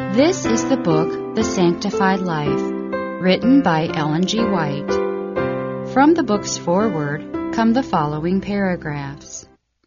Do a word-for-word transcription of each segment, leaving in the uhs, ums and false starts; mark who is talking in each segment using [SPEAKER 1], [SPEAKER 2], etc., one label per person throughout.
[SPEAKER 1] This is the book, The Sanctified Life, written by Ellen G. White. From the book's foreword come the following paragraphs.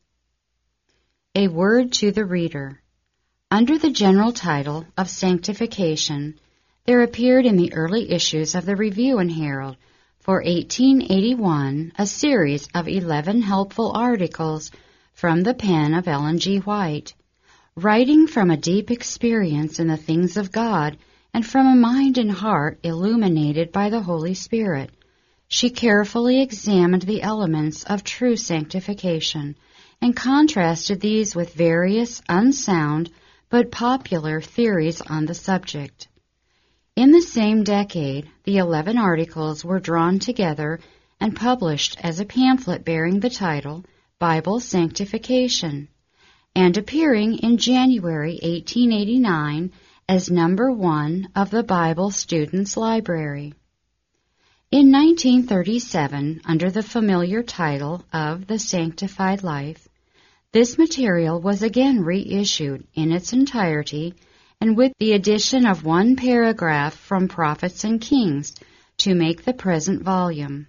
[SPEAKER 1] A word to the reader. Under the general title of Sanctification, there appeared in the early issues of the Review and Herald for eighteen eighty-one a series of eleven helpful articles from the pen of Ellen G. White. Writing from a deep experience in the things of God and from a mind and heart illuminated by the Holy Spirit, she carefully examined the elements of true sanctification and contrasted these with various unsound but popular theories on the subject. In the same decade, the eleven articles were drawn together and published as a pamphlet bearing the title Bible Sanctification, and appearing in January eighteen eighty-nine as number one of the Bible Student's Library. In nineteen thirty-seven, under the familiar title of The Sanctified Life, this material was again reissued in its entirety and with the addition of one paragraph from Prophets and Kings to make the present volume.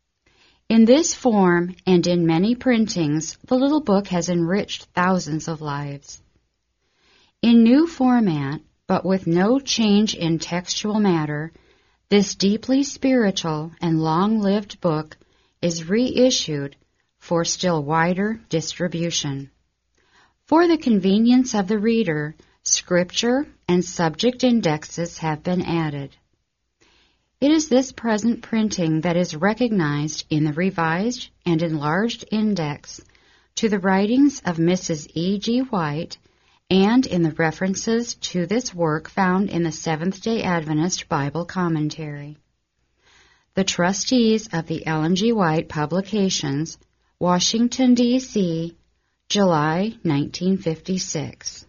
[SPEAKER 1] In this form and in many printings, the little book has enriched thousands of lives. In new format, but with no change in textual matter, this deeply spiritual and long-lived book is reissued for still wider distribution. For the convenience of the reader, scripture and subject indexes have been added. It is this present printing that is recognized in the revised and enlarged index to the writings of Missus E G. White and in the references to this work found in the Seventh-day Adventist Bible Commentary. The trustees of the Ellen G. White Publications, Washington, D C, July nineteen fifty-six.